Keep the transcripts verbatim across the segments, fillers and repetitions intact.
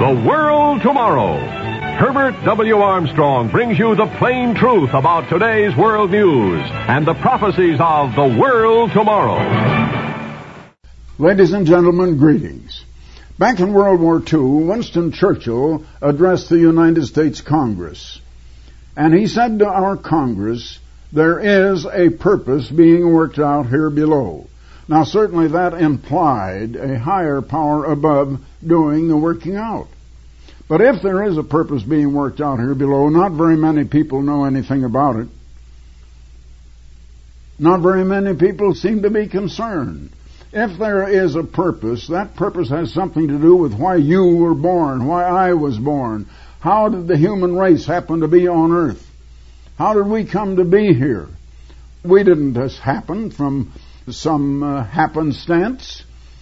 The World Tomorrow. Herbert W. Armstrong brings you the plain truth about today's world news and the prophecies of the world tomorrow. Ladies and gentlemen, greetings. Back in World War Two, Winston Churchill addressed the United States Congress. And he said to our Congress, there is a purpose being worked out here below. Now, certainly that implied a higher power above doing the working out. But if there is a purpose being worked out here below, not very many people know anything about it. Not very many people seem to be concerned. If there is a purpose, that purpose has something to do with why you were born, why I was born. How did the human race happen to be on earth? How did we come to be here? We didn't just happen from some uh, happenstance.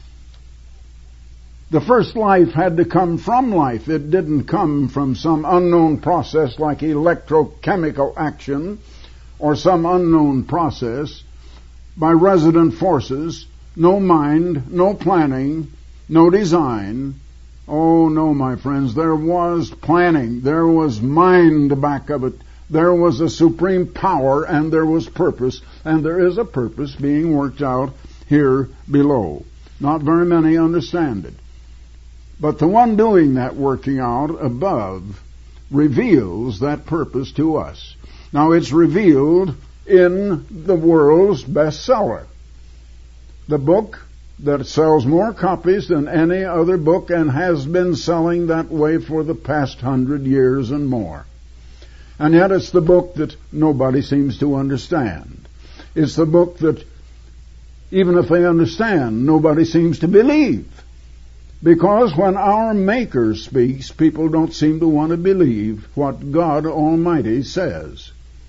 The first life had to come from life. It didn't come from some unknown process like electrochemical action or some unknown process by resident forces. No mind, no planning, no design. Oh no, my friends, there was planning. There was mind back of it. There was a supreme power and there was purpose, and there is a purpose being worked out here below. Not very many understand it. But the one doing that working out above reveals that purpose to us. Now it's revealed in the world's bestseller. The book that sells more copies than any other book and has been selling that way for the past hundred years and more. And yet it's the book that nobody seems to understand. It's the book that, even if they understand, nobody seems to believe. Because when our Maker speaks, people don't seem to want to believe what God Almighty says.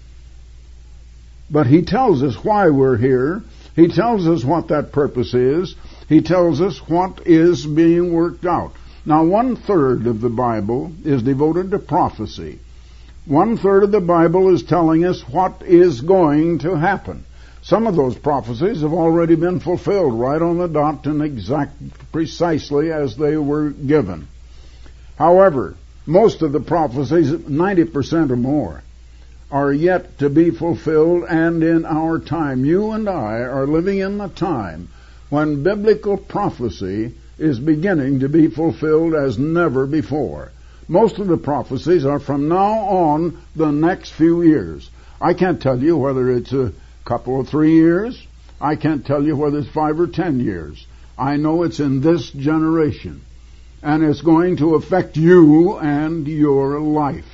But He tells us why we're here. He tells us what that purpose is. He tells us what is being worked out. Now, one third of the Bible is devoted to prophecy. One third of the Bible is telling us what is going to happen. Some of those prophecies have already been fulfilled right on the dot and exact, precisely as they were given. However, most of the prophecies, ninety percent or more, are yet to be fulfilled, and in our time. You and I are living in the time when biblical prophecy is beginning to be fulfilled as never before. Most of the prophecies are from now on the next few years. I can't tell you whether it's a couple or three years. I can't tell you whether it's five or ten years. I know it's in this generation. And it's going to affect you and your life.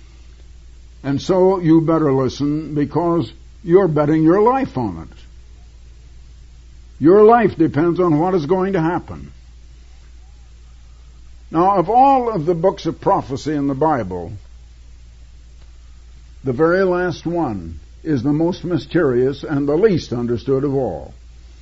And so you better listen, because you're betting your life on it. Your life depends on what is going to happen. Now, of all of the books of prophecy in the Bible, the very last one is the most mysterious and the least understood of all.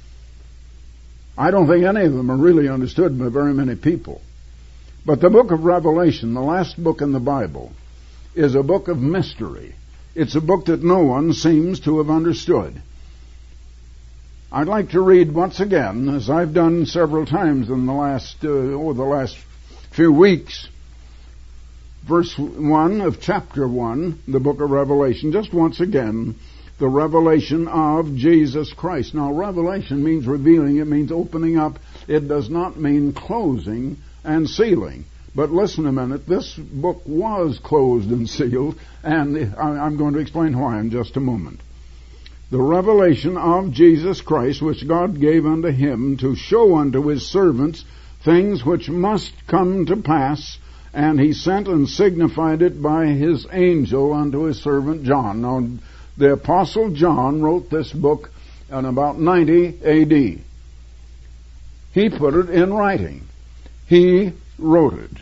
I don't think any of them are really understood by very many people. But the book of Revelation, the last book in the Bible, is a book of mystery. It's a book that no one seems to have understood. I'd like to read once again, as I've done several times in the last, uh, over the last few weeks, verse one of chapter one, the book of Revelation, just once again, the revelation of Jesus Christ. Now, revelation means revealing, it means opening up, it does not mean closing and sealing. But listen a minute, this book was closed and sealed, and I'm going to explain why in just a moment. The revelation of Jesus Christ, which God gave unto Him to show unto His servants things which must come to pass, and He sent and signified it by His angel unto His servant John. Now, the Apostle John wrote this book in about ninety A D. He put it in writing. He wrote it.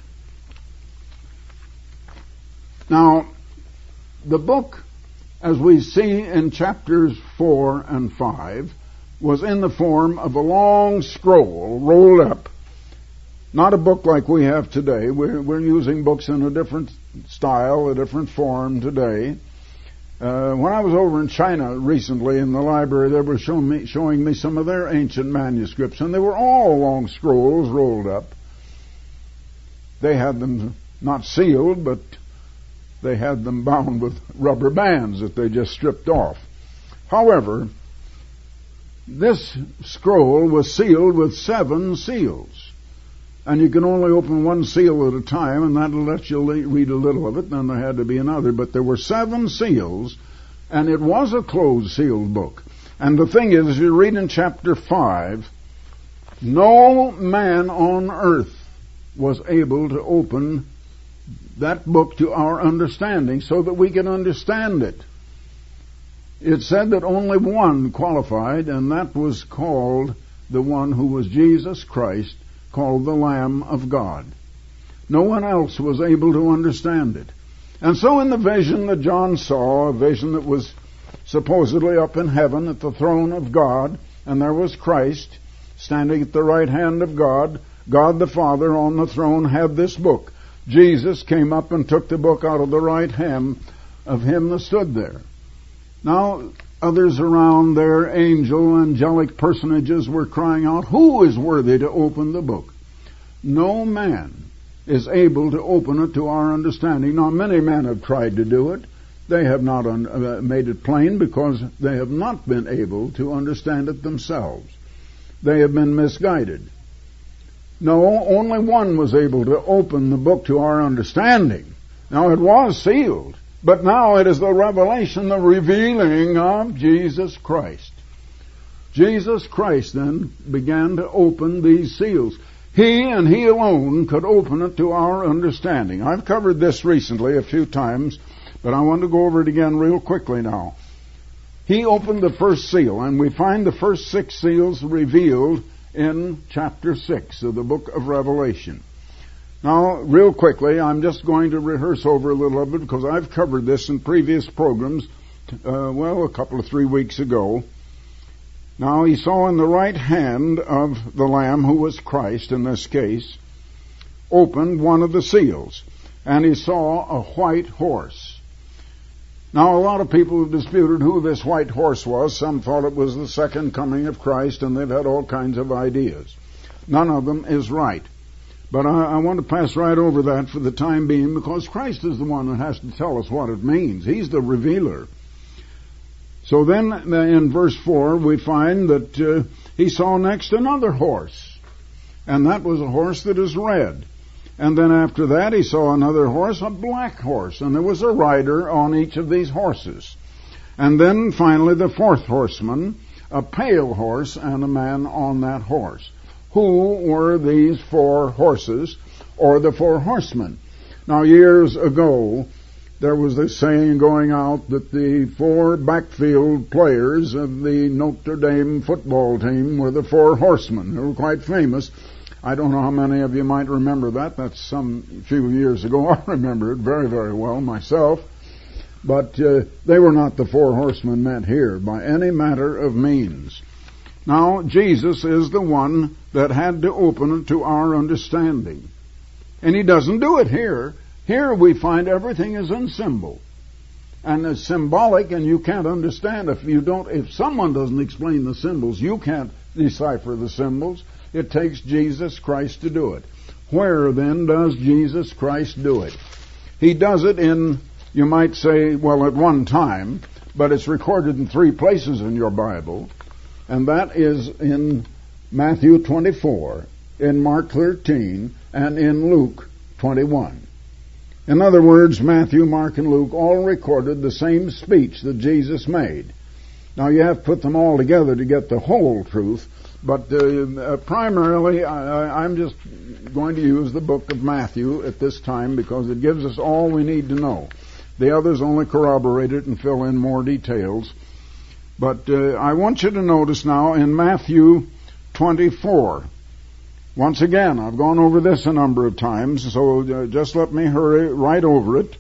Now, the book, as we see in chapters four and five, was in the form of a long scroll rolled up. Not a book like we have today. We're, we're using books in a different style, a different form today. Uh, when I was over in China recently in the library, they were showing me, showing me some of their ancient manuscripts, and they were all long scrolls rolled up. They had them not sealed, but they had them bound with rubber bands that they just stripped off. However, this scroll was sealed with seven seals. And you can only open one seal at a time, and that'll let you read a little of it. Then there had to be another. But there were seven seals, and it was a closed, sealed book. And the thing is, as you read in chapter five, no man on earth was able to open that book to our understanding so that we can understand it. It said that only one qualified, and that was called the one who was Jesus Christ, called the Lamb of God. No one else was able to understand it. And so in the vision that John saw, a vision that was supposedly up in heaven at the throne of God, and there was Christ standing at the right hand of God, God the Father on the throne had this book. Jesus came up and took the book out of the right hand of him that stood there. Now, others around there, angel, angelic personages, were crying out, "Who is worthy to open the book?" No man is able to open it to our understanding. Now, many men have tried to do it. They have not un- uh, made it plain because they have not been able to understand it themselves. They have been misguided. No, only one was able to open the book to our understanding. Now, it was sealed. But now it is the revelation, the revealing of Jesus Christ. Jesus Christ then began to open these seals. He and He alone could open it to our understanding. I've covered this recently a few times, but I want to go over it again real quickly now. He opened the first seal, and we find the first six seals revealed in chapter six of the book of Revelation. Now, real quickly, I'm just going to rehearse over a little of it because I've covered this in previous programs, uh, well, a couple of three weeks ago. Now, he saw in the right hand of the Lamb, who was Christ in this case, opened one of the seals, and he saw a white horse. Now, a lot of people have disputed who this white horse was. Some thought it was the second coming of Christ, and they've had all kinds of ideas. None of them is right. But I, I want to pass right over that for the time being because Christ is the one that has to tell us what it means. He's the revealer. So then in verse four we find that uh, he saw next another horse. And that was a horse that is red. And then after that he saw another horse, a black horse. And there was a rider on each of these horses. And then finally the fourth horseman, a pale horse, and a man on that horse. Who were these four horses, or the four horsemen? Now, years ago, there was this saying going out that the four backfield players of the Notre Dame football team were the four horsemen. They were quite famous. I don't know how many of you might remember that. That's some few years ago. I remember it very, very well myself. But uh, they were not the four horsemen meant here by any matter of means. Now, Jesus is the one that had to open it to our understanding. And he doesn't do it here. Here we find everything is in symbol. And it's symbolic, and you can't understand if you don't, if someone doesn't explain the symbols, you can't decipher the symbols. It takes Jesus Christ to do it. Where then does Jesus Christ do it? He does it in, you might say, well, at one time, but it's recorded in three places in your Bible. And that is in Matthew twenty-four, in Mark thirteen, and in Luke twenty-one. In other words, Matthew, Mark, and Luke all recorded the same speech that Jesus made. Now, you have to put them all together to get the whole truth, but uh, uh, primarily I, I'm just going to use the book of Matthew at this time because it gives us all we need to know. The others only corroborate it and fill in more details. But uh, I want you to notice now in Matthew twenty-four. Once again, I've gone over this a number of times, so uh, just let me hurry right over it.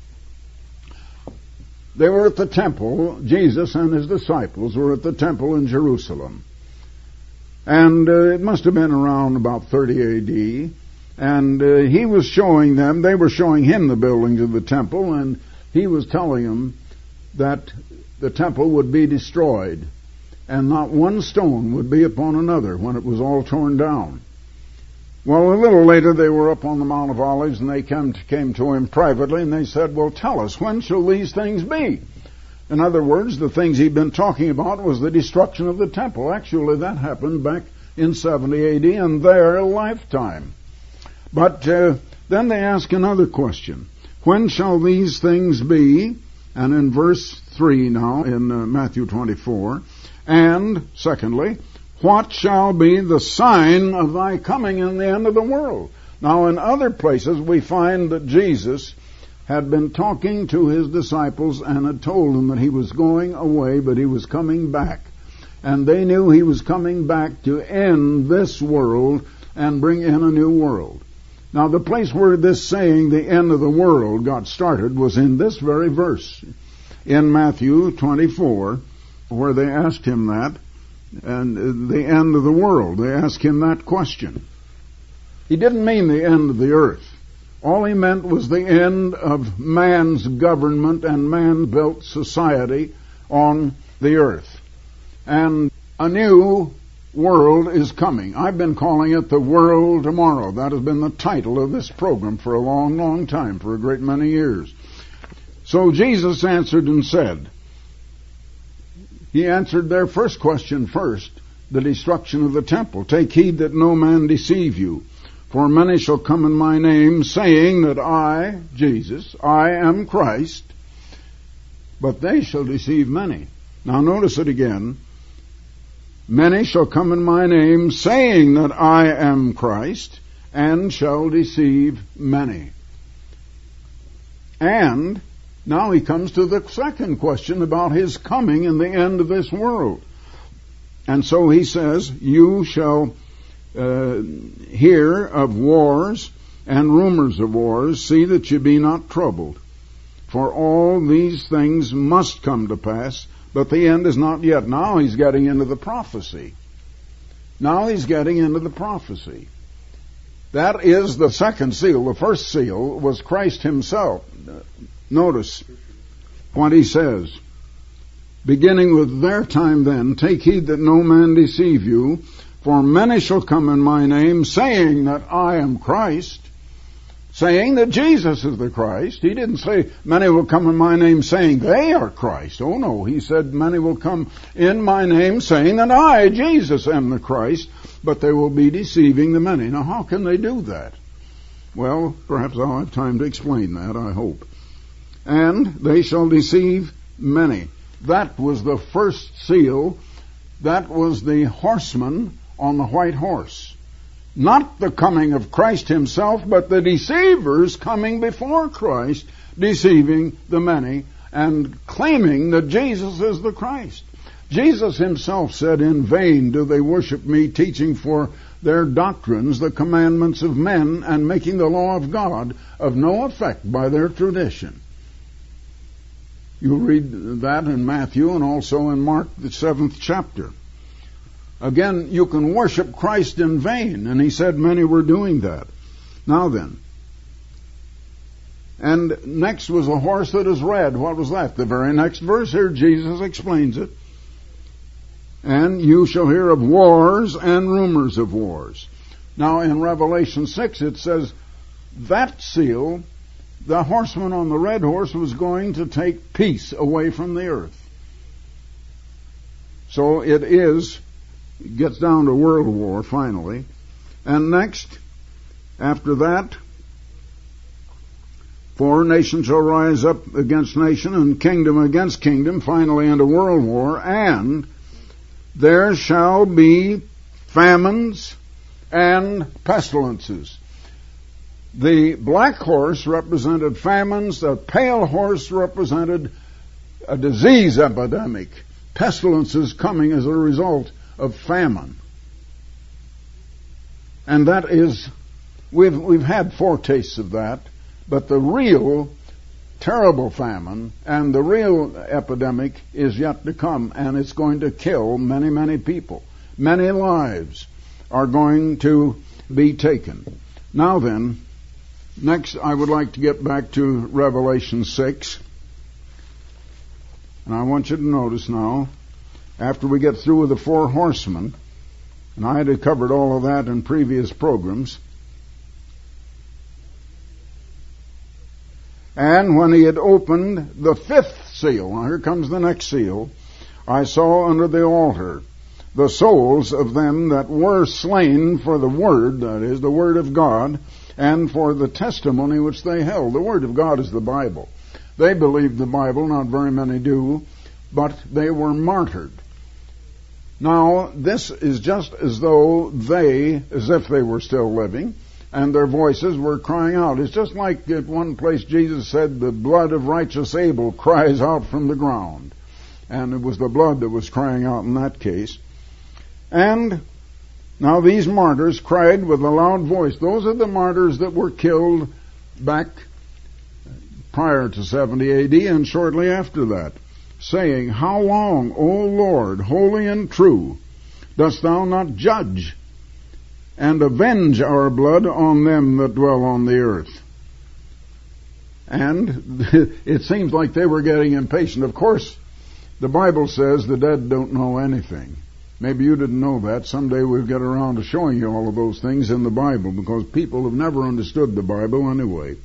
They were at the temple. Jesus and his disciples were at the temple in Jerusalem. And uh, it must have been around about thirty A D. And uh, he was showing them, they were showing him the buildings of the temple, and he was telling them that the temple would be destroyed, and not one stone would be upon another when it was all torn down. Well, a little later they were up on the Mount of Olives, and they came to, came to him privately, and they said, well, tell us, when shall these things be? In other words, the things he'd been talking about was the destruction of the temple. Actually, that happened back in seventy A D in their lifetime. But uh, then they ask another question. When shall these things be? And in verse three now, in uh, Matthew twenty-four, and secondly, what shall be the sign of thy coming in the end of the world? Now, in other places, we find that Jesus had been talking to his disciples and had told them that he was going away, but he was coming back. And they knew he was coming back to end this world and bring in a new world. Now, the place where this saying, the end of the world, got started was in this very verse, in Matthew twenty-four, where they asked him that, and the end of the world. They asked him that question. He didn't mean the end of the earth. All he meant was the end of man's government and man-built society on the earth. And a new world is coming. I've been calling it the world tomorrow. That has been the title of this program for a long, long time, for a great many years. So Jesus answered and said, he answered their first question first, the destruction of the temple. Take heed that no man deceive you. For many shall come in my name, saying that I, Jesus, I am Christ, but they shall deceive many. Now notice it again. Many shall come in my name, saying that I am Christ, and shall deceive many. And now he comes to the second question about his coming in the end of this world. And so he says, you shall uh, hear of wars and rumors of wars. See that you be not troubled. For all these things must come to pass, but the end is not yet. Now he's getting into the prophecy. Now he's getting into the prophecy. That is the second seal. The first seal was Christ himself. Notice what he says. Beginning with their time then, take heed that no man deceive you, for many shall come in my name, saying that I am Christ, saying that Jesus is the Christ. He didn't say many will come in my name saying they are Christ. Oh no, he said many will come in my name saying that I, Jesus, am the Christ, but they will be deceiving the many. Now how can they do that? Well, perhaps I'll have time to explain that, I hope. And they shall deceive many. That was the first seal. That was the horseman on the white horse. Not the coming of Christ himself, but the deceivers coming before Christ, deceiving the many and claiming that Jesus is the Christ. Jesus himself said, in vain do they worship me, teaching for their doctrines the commandments of men and making the law of God of no effect by their tradition. You read that in Matthew and also in Mark, the seventh chapter. Again, you can worship Christ in vain, and he said many were doing that. Now then, and next was a horse that is red. What was that? The very next verse here, Jesus explains it. And you shall hear of wars and rumors of wars. Now in Revelation six it says that seal, the horseman on the red horse was going to take peace away from the earth. So it is, it gets down to world war finally. And next, after that, for nation shall rise up against nation and kingdom against kingdom, finally into world war, and there shall be famines and pestilences. The black horse represented famines, the pale horse represented a disease epidemic, pestilences coming as a result of famine. And that is, we've, we've had foretastes of that, but the real terrible famine and the real epidemic is yet to come, and it's going to kill many, many people. Many lives are going to be taken. Now then, next I would like to get back to Revelation six. And I want you to notice now, after we get through with the four horsemen, and I had covered all of that in previous programs, And when he had opened the fifth seal, now here comes the next seal, I saw under the altar the souls of them that were slain for the word, that is, the word of God, and for the testimony which they held. The word of God is the Bible. They believed the Bible, not very many do, but they were martyred. Now, this is just as though they, as if they were still living, and their voices were crying out. It's just like at one place Jesus said, the blood of righteous Abel cries out from the ground. And it was the blood that was crying out in that case. And now these martyrs cried with a loud voice. Those are the martyrs that were killed back prior to seventy A D and shortly after that, saying, How long, O Lord, holy and true, dost thou not judge and avenge our blood on them that dwell on the earth? And it seems like they were getting impatient. Of course, the Bible says the dead don't know anything. Maybe you didn't know that. Someday we'll get around to showing you all of those things in the Bible, because people have never understood the Bible anyway.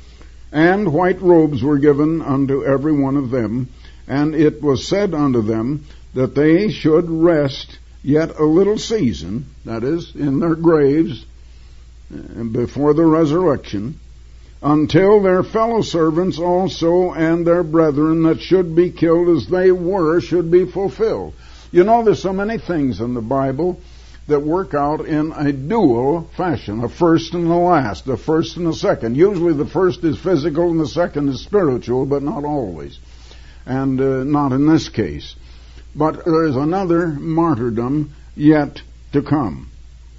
And white robes were given unto every one of them, and it was said unto them that they should rest yet a little season, that is, in their graves, before the resurrection, until their fellow servants also and their brethren that should be killed as they were should be fulfilled. You know, there's so many things in the Bible that work out in a dual fashion, a first and a last, a first and a second. Usually the first is physical and the second is spiritual, but not always. And uh, not in this case. But there's another martyrdom yet to come.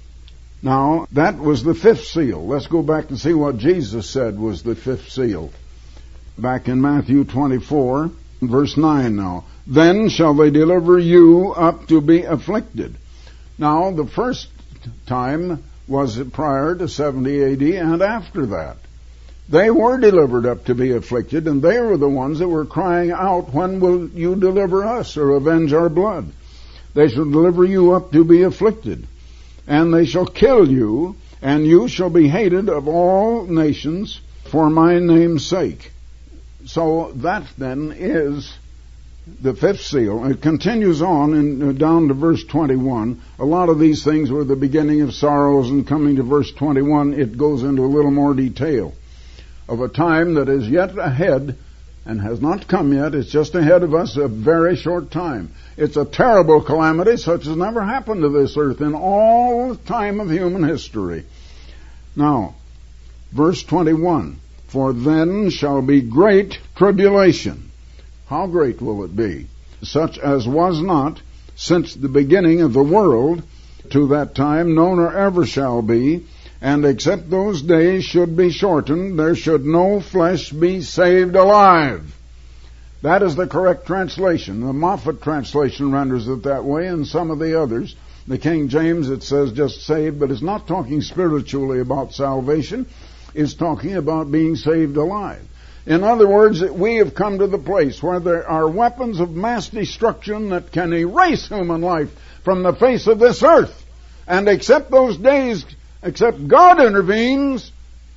Now, that was the fifth seal. Let's go back and see what Jesus said was the fifth seal. Back in Matthew twenty-four, verse nine now. Then shall they deliver you up to be afflicted. Now, the first time was prior to seventy A D and after that. They were delivered up to be afflicted, and they were the ones that were crying out, When will you deliver us or avenge our blood? They shall deliver you up to be afflicted, and they shall kill you, and you shall be hated of all nations for my name's sake. So that then is the fifth seal. It continues on in, uh, down to verse twenty-one. A lot of these things were the beginning of sorrows, and coming to verse twenty-one, it goes into a little more detail of a time that is yet ahead and has not come yet. It's just ahead of us a very short time. It's a terrible calamity such as never happened to this earth in all the time of human history. Now, verse twenty-one, For then shall be great tribulation. How great will it be? Such as was not since the beginning of the world to that time, no nor ever shall be. And except those days should be shortened, there should no flesh be saved alive. That is the correct translation. The Moffat translation renders it that way, and some of the others. The King James, it says just saved, but it's not talking spiritually about salvation. It's talking about being saved alive. In other words, we have come to the place where there are weapons of mass destruction that can erase human life from the face of this earth. And except those days, except God intervenes,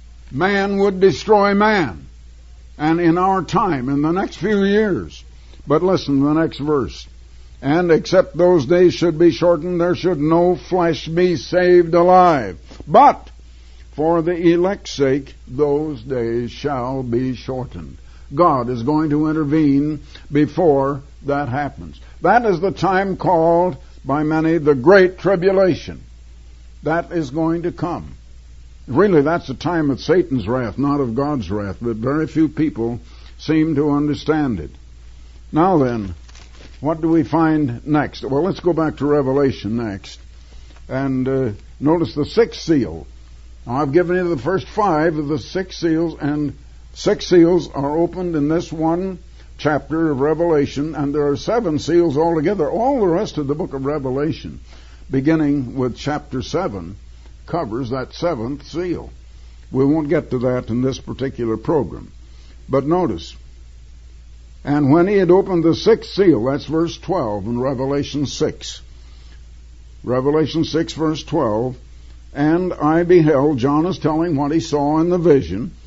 man would destroy man. And in our time, in the next few years. But listen to the next verse. And except those days should be shortened, there should no flesh be saved alive. But for the elect's sake, those days shall be shortened. God is going to intervene before that happens. That is the time called by many the Great Tribulation. That is going to come. Really, that's the time of Satan's wrath, not of God's wrath, but very few people seem to understand it. Now then, what do we find next? Well, let's go back to Revelation next. And uh, notice the sixth seal. Now, I've given you the first five of the six seals, and six seals are opened in this one chapter of Revelation, and there are seven seals altogether. All the rest of the book of Revelation, beginning with chapter seven, covers that seventh seal. We won't get to that in this particular program. But notice, and when he had opened the sixth seal, that's verse twelve in Revelation six. Revelation six, verse twelve, and I beheld, John is telling what he saw in the vision,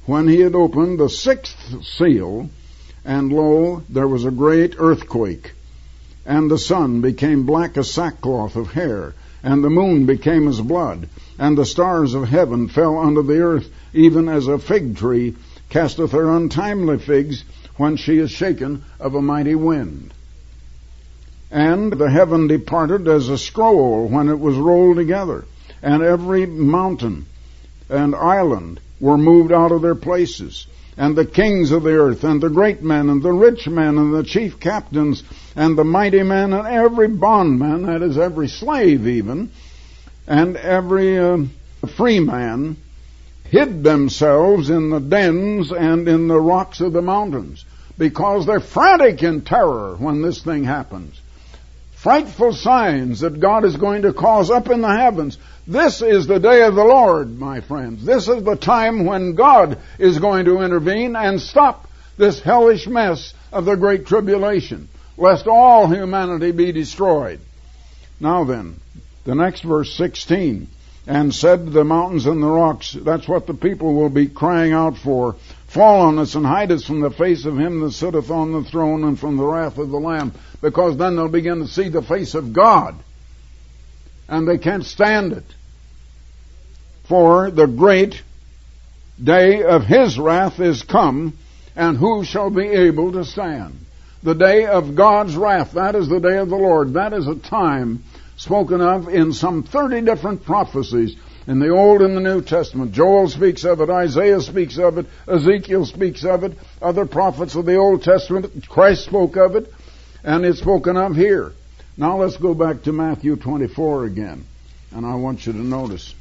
when he had opened the sixth seal, and lo, there was a great earthquake, and the sun became black as sackcloth of hair, and the moon became as blood, and the stars of heaven fell unto the earth, even as a fig tree casteth her untimely figs when she is shaken of a mighty wind. And the heaven departed as a scroll when it was rolled together, and every mountain and island were moved out of their places, and the kings of the earth, and the great men, and the rich men, and the chief captains, and the mighty men, and every bondman, that is, every slave even, and every uh, free man, hid themselves in the dens and in the rocks of the mountains, because they're frantic in terror when this thing happens. Frightful signs that God is going to cause up in the heavens. This is the day of the Lord, my friends. This is the time when God is going to intervene and stop this hellish mess of the great tribulation, lest all humanity be destroyed. Now then, the next verse, sixteen, and said to the mountains and the rocks, that's what the people will be crying out for, fall on us and hide us from the face of him that sitteth on the throne and from the wrath of the Lamb, because then they'll begin to see the face of God, and they can't stand it. For the great day of his wrath is come, and who shall be able to stand? The day of God's wrath, that is the day of the Lord. That is a time spoken of in some thirty different prophecies in the Old and the New Testament. Joel speaks of it, Isaiah speaks of it, Ezekiel speaks of it, other prophets of the Old Testament, Christ spoke of it, and it's spoken of here. Now let's go back to Matthew twenty-four again, and I want you to notice.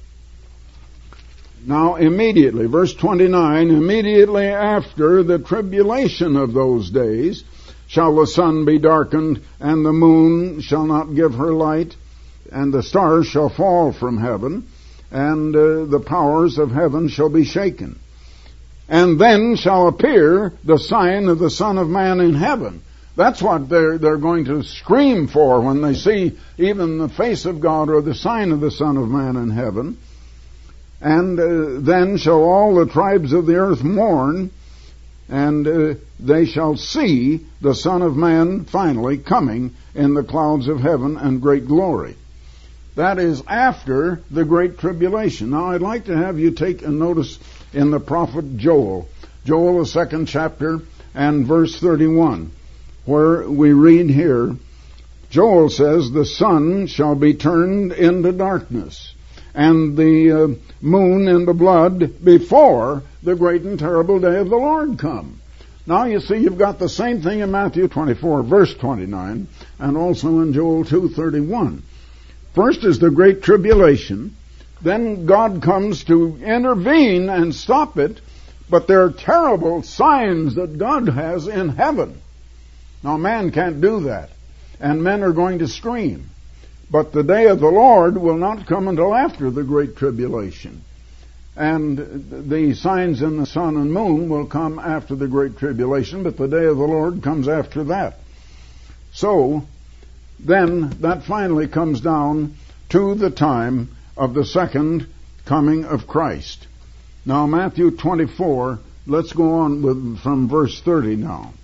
Now immediately, verse twenty-nine, immediately after the tribulation of those days shall the sun be darkened, and the moon shall not give her light, and the stars shall fall from heaven, and uh, the powers of heaven shall be shaken. And then shall appear the sign of the Son of Man in heaven. That's what they're, they're going to scream for when they see even the face of God or the sign of the Son of Man in heaven. And uh, then shall all the tribes of the earth mourn, and uh, they shall see the Son of Man finally coming in the clouds of heaven and great glory. That is after the great tribulation. Now I'd like to have you take a notice in the prophet Joel. Joel, the second chapter, and verse thirty-one, where we read here, Joel says, the sun shall be turned into darkness, and the uh, moon into blood before the great and terrible day of the Lord come. Now you see, you've got the same thing in Matthew twenty-four, verse twenty-nine, and also in Joel two thirty-one. First is the great tribulation, then God comes to intervene and stop it, but there are terrible signs that God has in heaven. Now man can't do that, and men are going to scream. But the day of the Lord will not come until after the great tribulation. And the signs in the sun and moon will come after the great tribulation, but the day of the Lord comes after that. So, then that finally comes down to the time of the second coming of Christ. Now Matthew twenty-four, let's go on with from verse thirty now.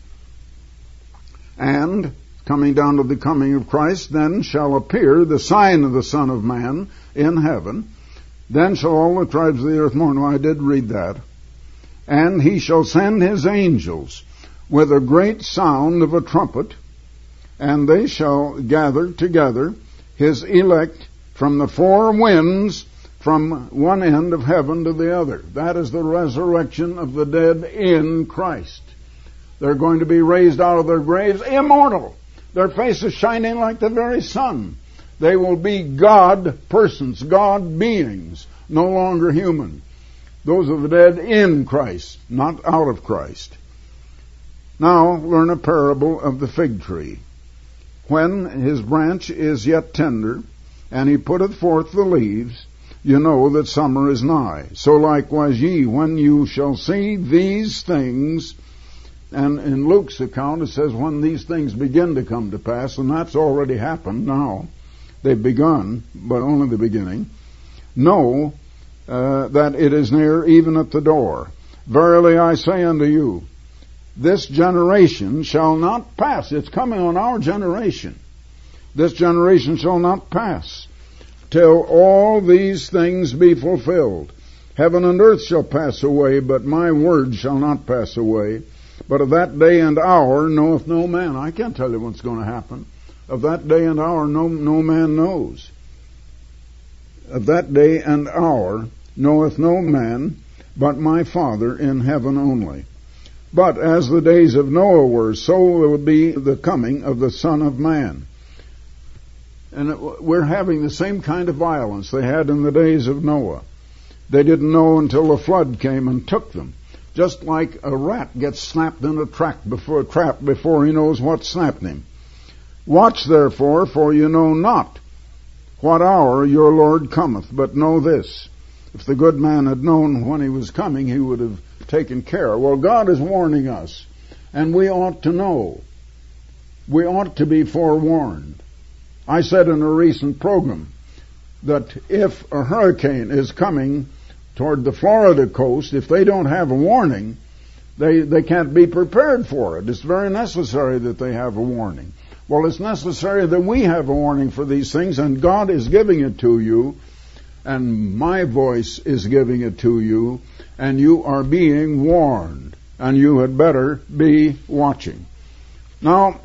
And coming down to the coming of Christ, then shall appear the sign of the Son of Man in heaven. Then shall all the tribes of the earth mourn. Well, I did read that. And he shall send his angels with a great sound of a trumpet, and they shall gather together his elect from the four winds, from one end of heaven to the other. That is the resurrection of the dead in Christ. They're going to be raised out of their graves immortal, their faces shining like the very sun. They will be God persons, God beings, no longer human. Those are the dead in Christ, not out of Christ. Now learn a parable of the fig tree. When his branch is yet tender, and he putteth forth the leaves, you know that summer is nigh. So likewise ye, when you shall see these things, and in Luke's account it says when these things begin to come to pass, and that's already happened now. They've begun, but only the beginning. Know uh, that it is near, even at the door. Verily I say unto you, this generation shall not pass. It's coming on our generation. This generation shall not pass till all these things be fulfilled. Heaven and earth shall pass away, but my word shall not pass away. But of that day and hour knoweth no man. I can't tell you what's going to happen. Of that day and hour no, no man knows. Of that day and hour knoweth no man, but my Father in heaven only. But as the days of Noah were, so will be the coming of the Son of Man. And it, we're having the same kind of violence they had in the days of Noah. They didn't know until the flood came and took them. Just like a rat gets snapped in a trap before, trap before he knows what snapped him. Watch therefore, for you know not what hour your Lord cometh, but know this. If the good man had known when he was coming, he would have taken care. Well, God is warning us, and we ought to know. We ought to be forewarned. I said in a recent program that if a hurricane is coming toward the Florida coast, if they don't have a warning, they, they can't be prepared for it. It's very necessary that they have a warning. Well, it's necessary that we have a warning for these things, and God is giving it to you, and my voice is giving it to you, and you are being warned, and you had better be watching. Now,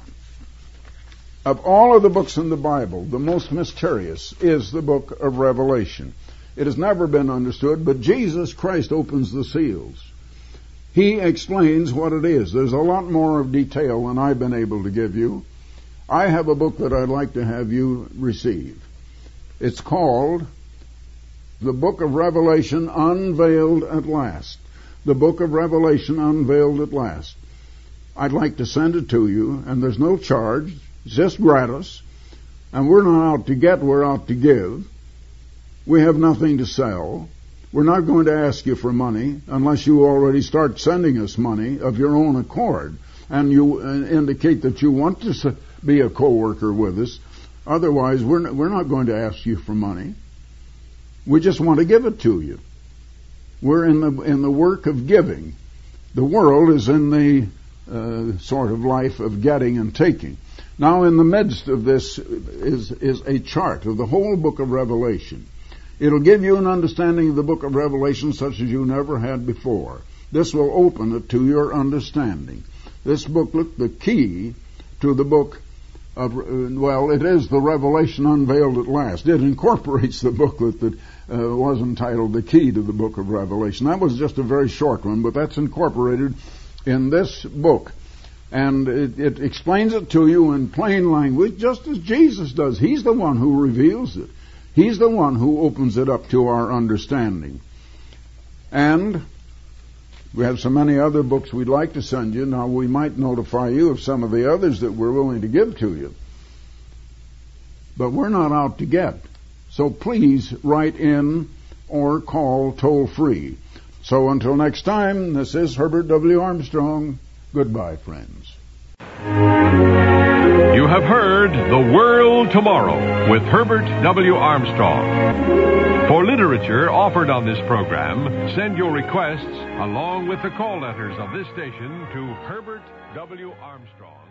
of all of the books in the Bible, the most mysterious is the book of Revelation. It has never been understood, but Jesus Christ opens the seals. He explains what it is. There's a lot more of detail than I've been able to give you. I have a book that I'd like to have you receive. It's called The Book of Revelation Unveiled at Last. The Book of Revelation Unveiled at Last. I'd like to send it to you, and there's no charge. It's just gratis. And we're not out to get, we're out to give. We have nothing to sell. We're not going to ask you for money unless you already start sending us money of your own accord, and you indicate that you want to be a co-worker with us. Otherwise, we're not, we're not going to ask you for money. We just want to give it to you. We're in the in the work of giving. The world is in the uh, sort of life of getting and taking. Now, in the midst of this is is a chart of the whole book of Revelation. It'll give you an understanding of the book of Revelation such as you never had before. This will open it to your understanding. This booklet, the key to the book of, well, it is the Revelation Unveiled at Last. It incorporates the booklet that uh, was entitled The Key to the Book of Revelation. That was just a very short one, but that's incorporated in this book. And it, it explains it to you in plain language, just as Jesus does. He's the one who reveals it. He's the one who opens it up to our understanding. And we have so many other books we'd like to send you. Now, we might notify you of some of the others that we're willing to give to you. But we're not out to get. So please write in or call toll free. So until next time, this is Herbert W. Armstrong. Goodbye, friends. You have heard The World Tomorrow with Herbert W. Armstrong. For literature offered on this program, send your requests along with the call letters of this station to Herbert W. Armstrong.